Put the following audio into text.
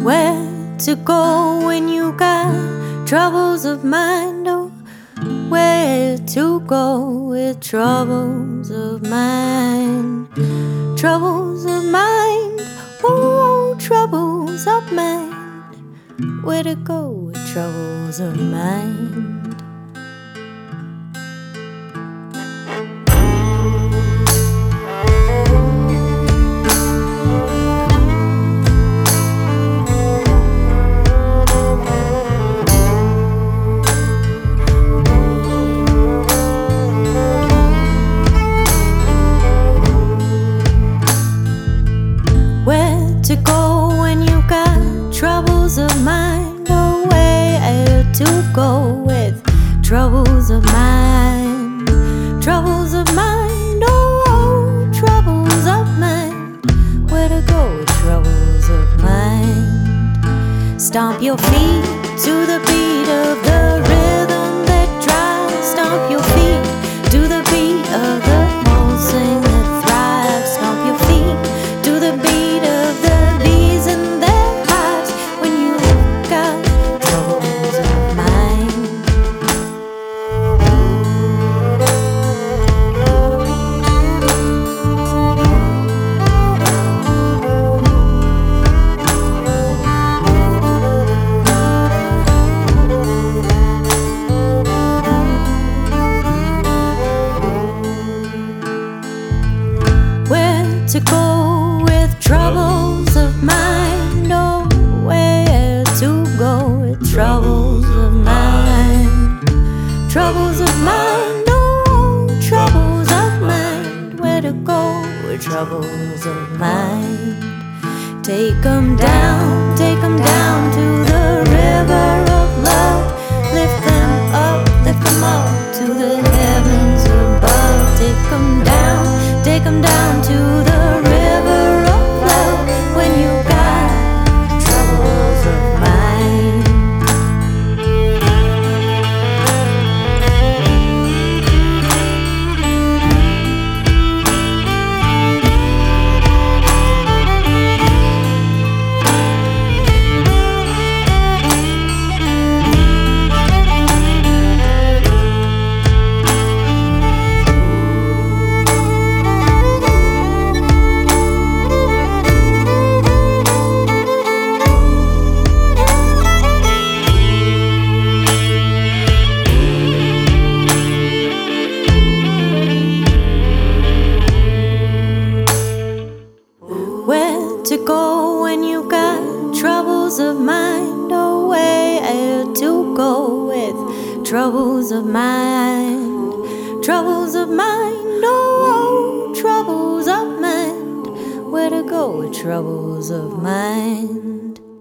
Where to go when you got troubles of mind? Oh, where to go with troubles of mind? Troubles of mind, oh, troubles of mind. Where to go with troubles of mind? To go when you got troubles of mind? Oh, where to go with troubles of mind? Troubles of mind, oh, troubles of mind. Where to go with troubles of mind? Stomp your feet to the beat of the rhythm that drives. Stomp your feet to the beat of the pulsing that thrives. Stomp your feet to the beat of the bees in their hives. When you got troubles of mind. Where to go with troubles of mind? Oh, where to go with troubles of mind? Troubles of mind, oh, troubles of mind. Where to go with troubles of mind? Take 'em down to the river of love. Lift them up to the heavens above. Take 'em down to the river of love. When you got troubles of mind. Where to go when you got troubles of mind? Oh, where to go with troubles of mind? Troubles of mind, oh, troubles of mind. Where to go with troubles of mind?